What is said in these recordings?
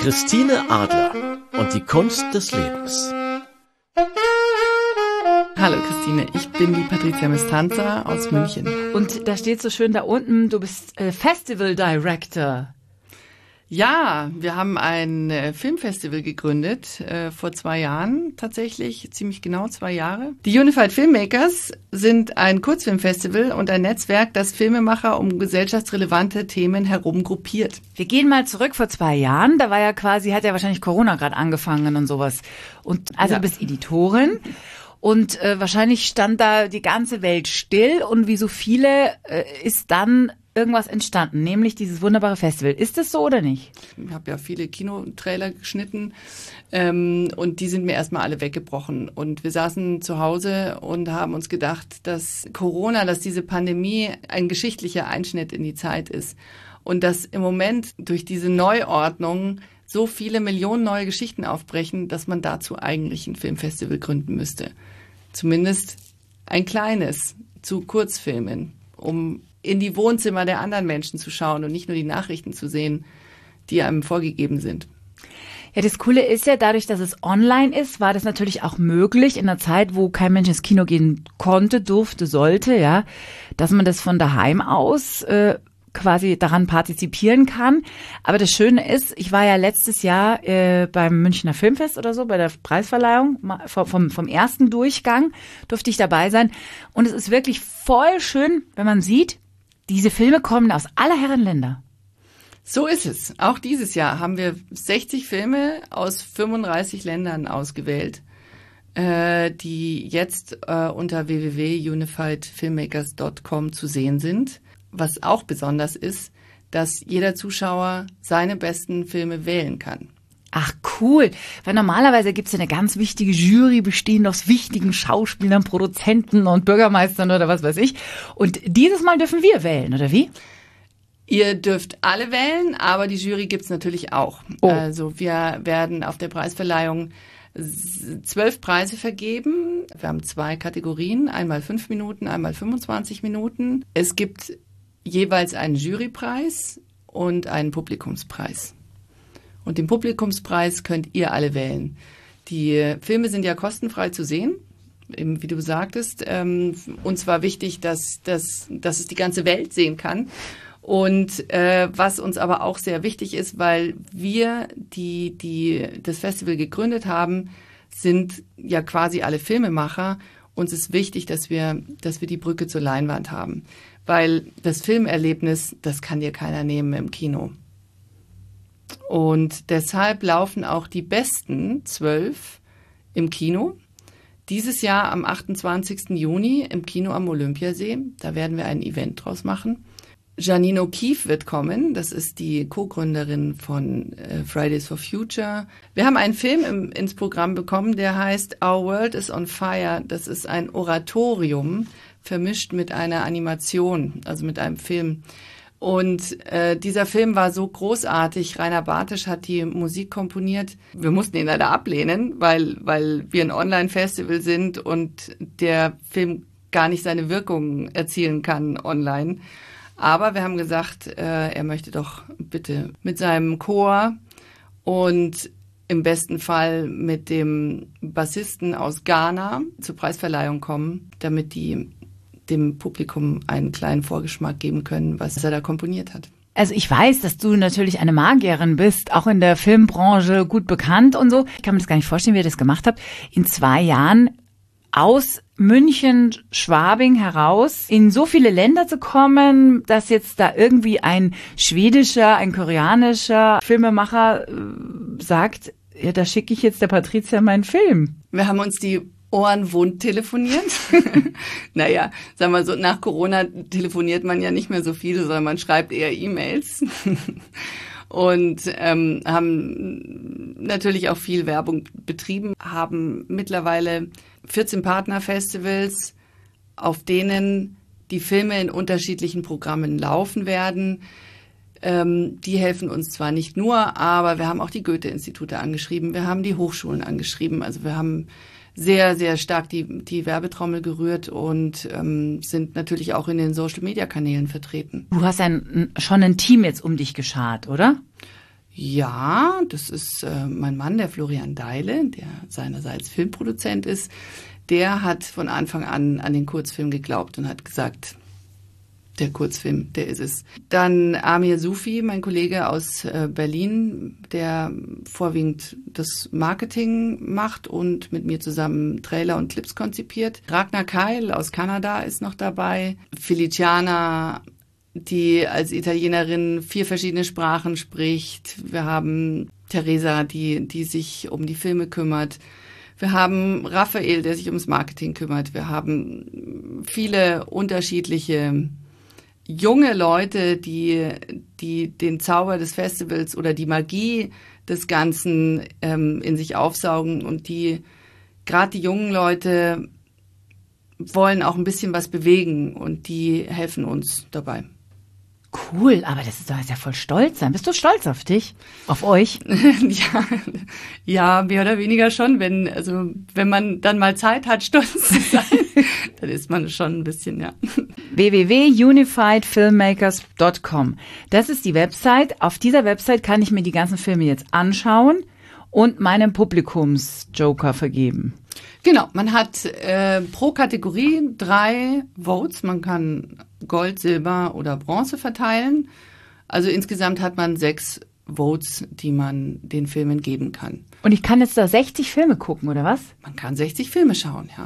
Christine Adler und die Kunst des Lebens. Hallo Christine, ich bin die Patricia Mestanza aus München. Und da steht so schön da unten, du bist Festival Director. Ja, wir haben ein Filmfestival gegründet, vor 2 Jahren tatsächlich, ziemlich genau 2 Jahre. Die Unified Filmmakers sind ein Kurzfilmfestival und ein Netzwerk, das Filmemacher um gesellschaftsrelevante Themen herum gruppiert. Wir gehen mal zurück vor 2 Jahren, da war ja quasi, hat ja wahrscheinlich Corona gerade angefangen und sowas. Und also ja. Du bist Editorin. Und wahrscheinlich stand da die ganze Welt still und wie so viele ist dann irgendwas entstanden, nämlich dieses wunderbare Festival. Ist das so oder nicht? Ich habe ja viele Kinotrailer geschnitten und die sind mir erstmal alle weggebrochen. Und wir saßen zu Hause und haben uns gedacht, dass Corona, dass diese Pandemie ein geschichtlicher Einschnitt in die Zeit ist. Und dass im Moment durch diese Neuordnung so viele Millionen neue Geschichten aufbrechen, dass man dazu eigentlich ein Filmfestival gründen müsste. Zumindest ein kleines zu Kurzfilmen, um in die Wohnzimmer der anderen Menschen zu schauen und nicht nur die Nachrichten zu sehen, die einem vorgegeben sind. Ja, das Coole ist ja, dadurch, dass es online ist, war das natürlich auch möglich in einer Zeit, wo kein Mensch ins Kino gehen konnte, durfte, sollte, ja, dass man das von daheim aus quasi daran partizipieren kann. Aber das Schöne ist, ich war ja letztes Jahr beim Münchner Filmfest oder so, bei der Preisverleihung, vom ersten Durchgang durfte ich dabei sein. Und es ist wirklich voll schön, wenn man sieht, diese Filme kommen aus aller Herren Länder. So ist es. Auch dieses Jahr haben wir 60 Filme aus 35 Ländern ausgewählt, die jetzt unter www.unifiedfilmmakers.com zu sehen sind. Was auch besonders ist, dass jeder Zuschauer seine besten Filme wählen kann. Ach cool, weil normalerweise gibt's ja eine ganz wichtige Jury, bestehend aus wichtigen Schauspielern, Produzenten und Bürgermeistern oder was weiß ich. Und dieses Mal dürfen wir wählen, oder wie? Ihr dürft alle wählen, aber die Jury gibt's natürlich auch. Oh. Also wir werden auf der Preisverleihung 12 Preise vergeben. Wir haben 2 Kategorien, einmal 5 Minuten, einmal 25 Minuten. Es gibt jeweils einen Jurypreis und einen Publikumspreis. Und den Publikumspreis könnt ihr alle wählen. Die Filme sind ja kostenfrei zu sehen, eben wie du sagtest. Uns war wichtig, dass es die ganze Welt sehen kann. Und was uns aber auch sehr wichtig ist, weil wir, die das Festival gegründet haben, sind ja quasi alle Filmemacher. Uns ist wichtig, dass wir die Brücke zur Leinwand haben. Weil das Filmerlebnis, das kann dir keiner nehmen im Kino. Und deshalb laufen auch die besten 12 im Kino. Dieses Jahr am 28. Juni im Kino am Olympiasee. Da werden wir ein Event draus machen. Janine O'Keefe wird kommen. Das ist die Co-Gründerin von Fridays for Future. Wir haben einen Film ins Programm bekommen, der heißt Our World is on Fire. Das ist ein Oratorium, vermischt mit einer Animation, also mit einem Film. Und dieser Film war so großartig. Rainer Bartisch hat die Musik komponiert. Wir mussten ihn leider ablehnen, weil wir ein Online-Festival sind und der Film gar nicht seine Wirkung erzielen kann online. Aber wir haben gesagt, er möchte doch bitte mit seinem Chor und im besten Fall mit dem Bassisten aus Ghana zur Preisverleihung kommen, damit die dem Publikum einen kleinen Vorgeschmack geben können, was er da komponiert hat. Also ich weiß, dass du natürlich eine Magierin bist, auch in der Filmbranche gut bekannt und so. Ich kann mir das gar nicht vorstellen, wie ihr das gemacht habt. In 2 Jahren aus München, Schwabing heraus in so viele Länder zu kommen, dass jetzt da irgendwie ein schwedischer, ein koreanischer Filmemacher sagt, ja, da schicke ich jetzt der Patricia meinen Film. Wir haben uns die Ohren wund telefoniert. Naja, sagen wir so, nach Corona telefoniert man ja nicht mehr so viel, sondern man schreibt eher E-Mails. Und haben natürlich auch viel Werbung betrieben, haben mittlerweile 14 Partnerfestivals, auf denen die Filme in unterschiedlichen Programmen laufen werden. Die helfen uns zwar nicht nur, aber wir haben auch die Goethe-Institute angeschrieben, wir haben die Hochschulen angeschrieben, also wir haben sehr, sehr stark die Werbetrommel gerührt und sind natürlich auch in den Social-Media-Kanälen vertreten. Du hast schon ein Team jetzt um dich geschart, oder? Ja, das ist mein Mann, der Florian Deile, der seinerseits Filmproduzent ist. Der hat von Anfang an den Kurzfilm geglaubt und hat gesagt, der Kurzfilm, der ist es. Dann Amir Sufi, mein Kollege aus Berlin, der vorwiegend das Marketing macht und mit mir zusammen Trailer und Clips konzipiert. Ragnar Keil aus Kanada ist noch dabei. Feliciana, die als Italienerin 4 verschiedene Sprachen spricht. Wir haben Teresa, die sich um die Filme kümmert. Wir haben Raphael, der sich ums Marketing kümmert. Wir haben viele unterschiedliche junge Leute, die den Zauber des Festivals oder die Magie des Ganzen in sich aufsaugen und gerade die jungen Leute wollen auch ein bisschen was bewegen und die helfen uns dabei. Cool, aber das ist ja voll stolz sein. Bist du stolz auf dich? Auf euch? Ja, mehr oder weniger schon. Wenn man dann mal Zeit hat, stolz zu sein, dann ist man schon ein bisschen, ja. www.unifiedfilmmakers.com. Das ist die Website. Auf dieser Website kann ich mir die ganzen Filme jetzt anschauen und meinem Publikumsjoker vergeben. Genau, man hat pro Kategorie 3 Votes. Man kann Gold, Silber oder Bronze verteilen. Also insgesamt hat man 6 Votes, die man den Filmen geben kann. Und ich kann jetzt da 60 Filme gucken, oder was? Man kann 60 Filme schauen, ja.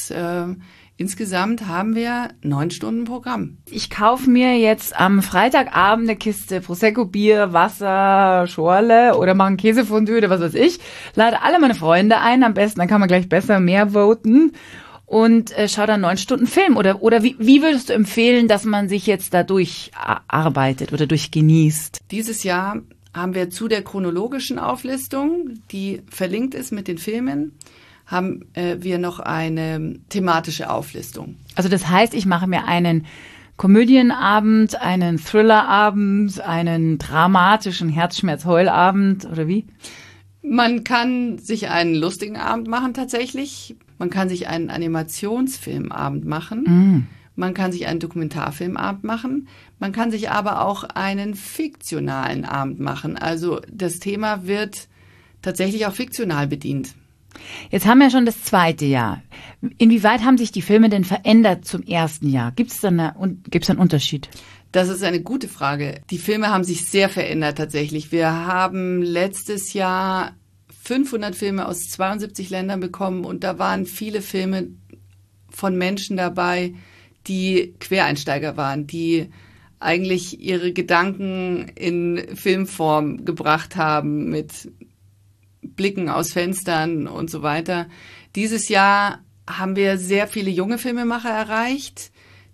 Insgesamt haben wir 9 Stunden Programm. Ich kaufe mir jetzt am Freitagabend eine Kiste Prosecco, Bier, Wasser, Schorle oder mache ein Käsefondue oder was weiß ich. Lade alle meine Freunde ein, am besten, dann kann man gleich besser mehr voten. Und schau dann 9 Stunden Film. Oder wie würdest du empfehlen, dass man sich jetzt da durcharbeitet oder durchgenießt? Dieses Jahr haben wir zu der chronologischen Auflistung, die verlinkt ist mit den Filmen, haben wir noch eine thematische Auflistung. Also das heißt, ich mache mir einen Komödienabend, einen Thrillerabend, einen dramatischen Herzschmerz-Heulabend oder wie? Man kann sich einen lustigen Abend machen tatsächlich. Man kann sich einen Animationsfilmabend machen. Man kann sich einen Dokumentarfilmabend machen. Man kann sich aber auch einen fiktionalen Abend machen. Also das Thema wird tatsächlich auch fiktional bedient. Jetzt haben wir schon das 2. Jahr. Inwieweit haben sich die Filme denn verändert zum 1. Jahr? Gibt's da einen Unterschied? Das ist eine gute Frage. Die Filme haben sich sehr verändert tatsächlich. Wir haben letztes Jahr 500 Filme aus 72 Ländern bekommen und da waren viele Filme von Menschen dabei, die Quereinsteiger waren, die eigentlich ihre Gedanken in Filmform gebracht haben mit Blicken aus Fenstern und so weiter. Dieses Jahr haben wir sehr viele junge Filmemacher erreicht,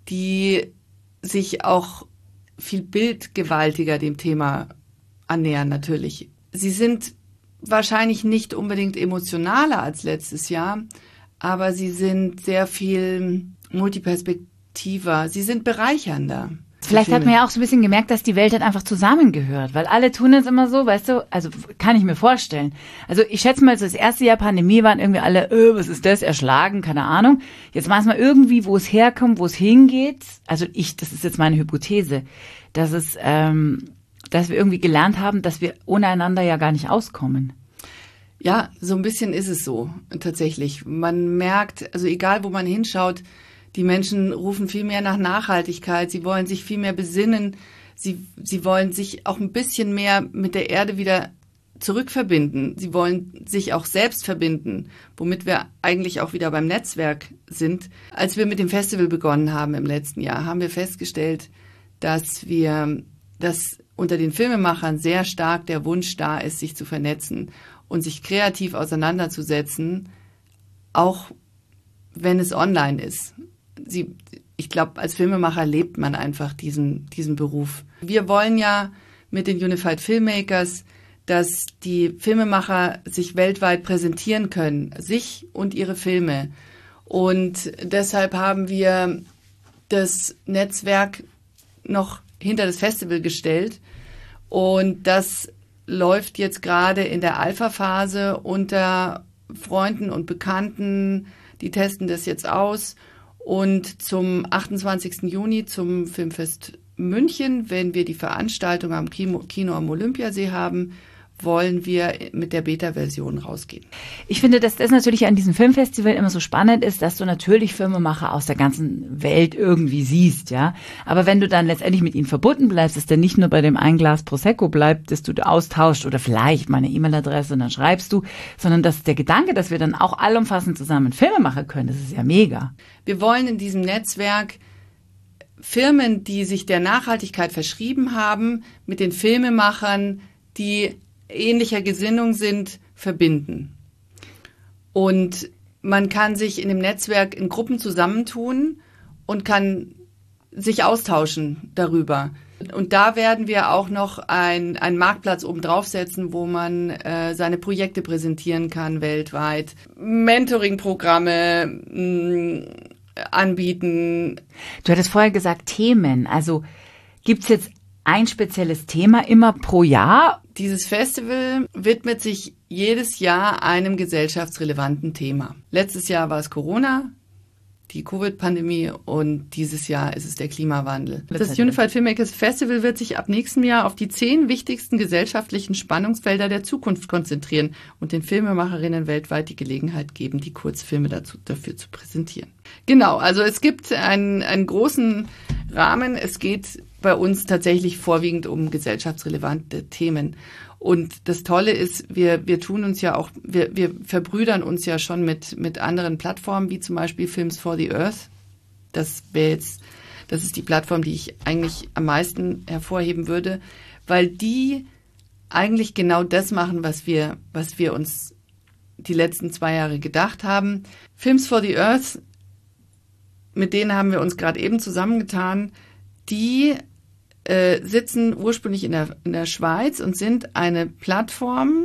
die sich auch viel bildgewaltiger dem Thema annähern natürlich. Sie sind wahrscheinlich nicht unbedingt emotionaler als letztes Jahr, aber sie sind sehr viel multiperspektiver, sie sind bereichernder. Vielleicht hat man ja auch so ein bisschen gemerkt, dass die Welt halt einfach zusammengehört, weil alle tun es immer so, weißt du, also kann ich mir vorstellen. Also ich schätze mal, so das erste Jahr Pandemie waren irgendwie alle, was ist das, erschlagen, keine Ahnung. Jetzt weiß man irgendwie, wo es herkommt, wo es hingeht. Also das ist jetzt meine Hypothese, dass wir irgendwie gelernt haben, dass wir ohne einander ja gar nicht auskommen. Ja, so ein bisschen ist es so, tatsächlich. Man merkt, also egal wo man hinschaut, die Menschen rufen viel mehr nach Nachhaltigkeit, sie wollen sich viel mehr besinnen, sie wollen sich auch ein bisschen mehr mit der Erde wieder zurückverbinden, sie wollen sich auch selbst verbinden, womit wir eigentlich auch wieder beim Netzwerk sind. Als wir mit dem Festival begonnen haben im letzten Jahr, haben wir festgestellt, dass unter den Filmemachern sehr stark der Wunsch da ist, sich zu vernetzen und sich kreativ auseinanderzusetzen, auch wenn es online ist. Ich glaube, als Filmemacher lebt man einfach diesen Beruf. Wir wollen ja mit den Unified Filmmakers, dass die Filmemacher sich weltweit präsentieren können, sich und ihre Filme. Und deshalb haben wir das Netzwerk noch hinter das Festival gestellt. Und das läuft jetzt gerade in der Alpha-Phase unter Freunden und Bekannten. Die testen das jetzt aus. Und zum 28. Juni, zum Filmfest München, wenn wir die Veranstaltung am Kino am Olympiasee haben, wollen wir mit der Beta-Version rausgehen. Ich finde, dass das natürlich an diesem Filmfestival immer so spannend ist, dass du natürlich Filmemacher aus der ganzen Welt irgendwie siehst, ja. Aber wenn du dann letztendlich mit ihnen verbunden bleibst, dass der nicht nur bei dem ein Glas Prosecco bleibt, dass du austauscht oder vielleicht mal eine E-Mail-Adresse und dann schreibst du, sondern dass der Gedanke, dass wir dann auch allumfassend zusammen Filme machen können, das ist ja mega. Wir wollen in diesem Netzwerk Firmen, die sich der Nachhaltigkeit verschrieben haben, mit den Filmemachern, die ähnlicher Gesinnung sind, verbinden. Und man kann sich in dem Netzwerk in Gruppen zusammentun und kann sich austauschen darüber. Und da werden wir auch noch einen Marktplatz oben draufsetzen, wo man seine Projekte präsentieren kann weltweit, Mentoring-Programme anbieten. Du hattest vorher gesagt Themen, also gibt's jetzt ein spezielles Thema immer pro Jahr? Dieses Festival widmet sich jedes Jahr einem gesellschaftsrelevanten Thema. Letztes Jahr war es Corona, die Covid-Pandemie, und dieses Jahr ist es der Klimawandel. Das Unified Filmmakers Festival wird sich ab nächstem Jahr auf die 10 wichtigsten gesellschaftlichen Spannungsfelder der Zukunft konzentrieren und den Filmemacherinnen weltweit die Gelegenheit geben, die Kurzfilme dafür zu präsentieren. Genau, also es gibt einen großen Rahmen. Es geht bei uns tatsächlich vorwiegend um gesellschaftsrelevante Themen. Und das Tolle ist, wir tun uns ja auch, wir verbrüdern uns ja schon mit anderen Plattformen, wie zum Beispiel Films for the Earth. Das ist die Plattform, die ich eigentlich am meisten hervorheben würde, weil die eigentlich genau das machen, was wir uns die letzten 2 Jahre gedacht haben. Films for the Earth, mit denen haben wir uns gerade eben zusammengetan, die sitzen ursprünglich in der Schweiz und sind eine Plattform,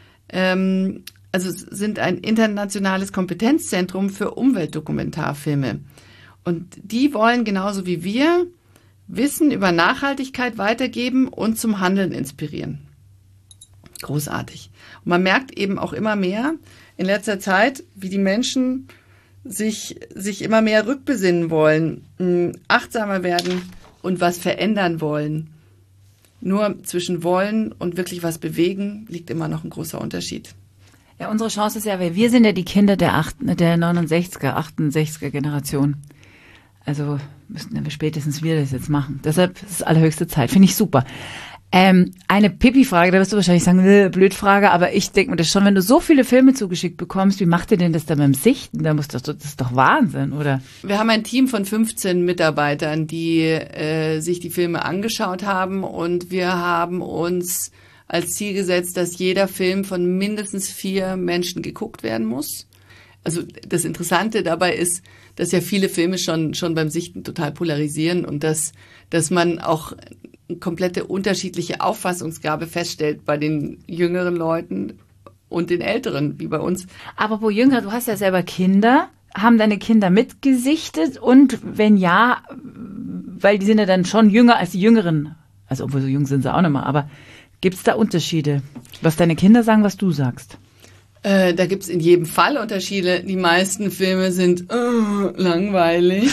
also sind ein internationales Kompetenzzentrum für Umweltdokumentarfilme. Und die wollen genauso wie wir Wissen über Nachhaltigkeit weitergeben und zum Handeln inspirieren. Großartig. Und man merkt eben auch immer mehr in letzter Zeit, wie die Menschen sich immer mehr rückbesinnen wollen, achtsamer werden und was verändern wollen. Nur zwischen wollen und wirklich was bewegen liegt immer noch ein großer Unterschied. Ja, unsere Chance ist ja, weil wir sind ja die Kinder der 69er, 68er Generation. Also müssten ja spätestens wir das jetzt machen. Deshalb ist es allerhöchste Zeit. Finde ich super. Eine Pipi-Frage, da wirst du wahrscheinlich sagen, Blödfrage, aber ich denke mir das schon, wenn du so viele Filme zugeschickt bekommst, wie macht ihr denn das dann beim Sichten? Das ist doch Wahnsinn, oder? Wir haben ein Team von 15 Mitarbeitern, die sich die Filme angeschaut haben, und wir haben uns als Ziel gesetzt, dass jeder Film von mindestens 4 Menschen geguckt werden muss. Also das Interessante dabei ist, dass ja viele Filme schon beim Sichten total polarisieren und dass man auch eine komplette unterschiedliche Auffassungsgabe feststellt bei den jüngeren Leuten und den älteren, wie bei uns. Aber wo jünger, du hast ja selber Kinder. Haben deine Kinder mitgesichtet? Und wenn ja, weil die sind ja dann schon jünger als die Jüngeren. Also obwohl so jung sind sie auch nicht mehr. Aber gibt's da Unterschiede? Was deine Kinder sagen, was du sagst? Da gibt's in jedem Fall Unterschiede. Die meisten Filme sind langweilig.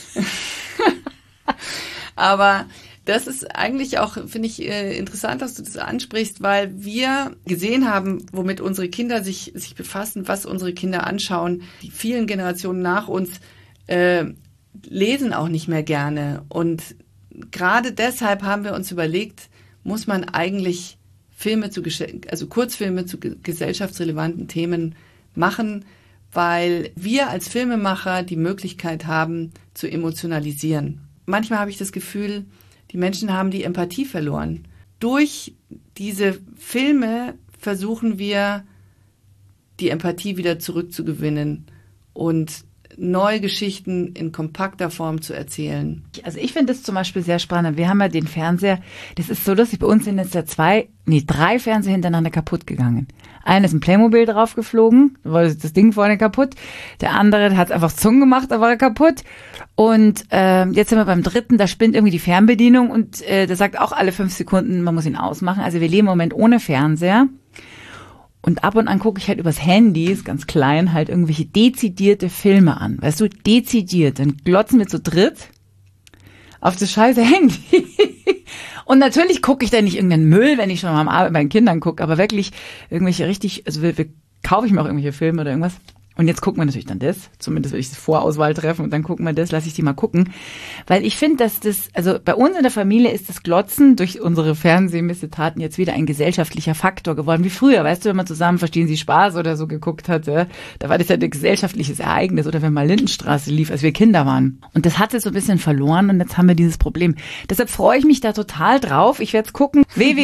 Aber das ist eigentlich auch, finde ich, interessant, dass du das ansprichst, weil wir gesehen haben, womit unsere Kinder sich befassen, was unsere Kinder anschauen. Die vielen Generationen nach uns lesen auch nicht mehr gerne. Und gerade deshalb haben wir uns überlegt, muss man eigentlich Kurzfilme zu gesellschaftsrelevanten Themen machen, weil wir als Filmemacher die Möglichkeit haben, zu emotionalisieren. Manchmal habe ich das Gefühl, die Menschen haben die Empathie verloren. Durch diese Filme versuchen wir, die Empathie wieder zurückzugewinnen und neue Geschichten in kompakter Form zu erzählen. Also ich finde das zum Beispiel sehr spannend. Wir haben ja den Fernseher, das ist so lustig, bei uns sind jetzt ja 3 Fernseher hintereinander kaputt gegangen. Einer ist ein Playmobil draufgeflogen, da war das Ding vorne kaputt. Der andere hat einfach Zungen gemacht, da war er kaputt. Und jetzt sind wir beim 3., da spinnt irgendwie die Fernbedienung und der sagt auch alle 5 Sekunden, man muss ihn ausmachen. Also wir leben im Moment ohne Fernseher. Und ab und an gucke ich halt übers Handy, ist ganz klein, halt irgendwelche dezidierte Filme an. Weißt du, dezidiert. Dann glotzen wir zu dritt auf das scheiße Handy. Und natürlich gucke ich da nicht irgendeinen Müll, wenn ich schon mal am Abend bei den Kindern gucke, aber wirklich irgendwelche richtig, also kaufe ich mir auch irgendwelche Filme oder irgendwas. Und jetzt gucken wir natürlich dann das, zumindest will ich das Vorauswahl treffen und dann gucken wir das, lasse ich die mal gucken. Weil ich finde, dass das, also bei uns in der Familie ist das Glotzen durch unsere Fernsehmissetaten jetzt wieder ein gesellschaftlicher Faktor geworden, wie früher. Weißt du, wenn man zusammen Verstehen Sie Spaß oder so geguckt hat, da war das ja ein gesellschaftliches Ereignis. Oder wenn mal Lindenstraße lief, als wir Kinder waren. Und das hat es so ein bisschen verloren und jetzt haben wir dieses Problem. Deshalb freue ich mich da total drauf. Ich werde es gucken.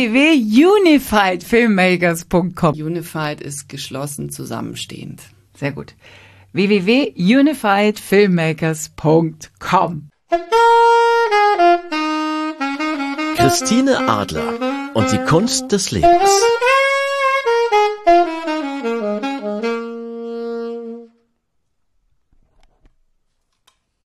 www.unifiedfilmmakers.com. Unified ist geschlossen zusammenstehend. Sehr gut. www.unifiedfilmmakers.com. Christine Adler und die Kunst des Lebens.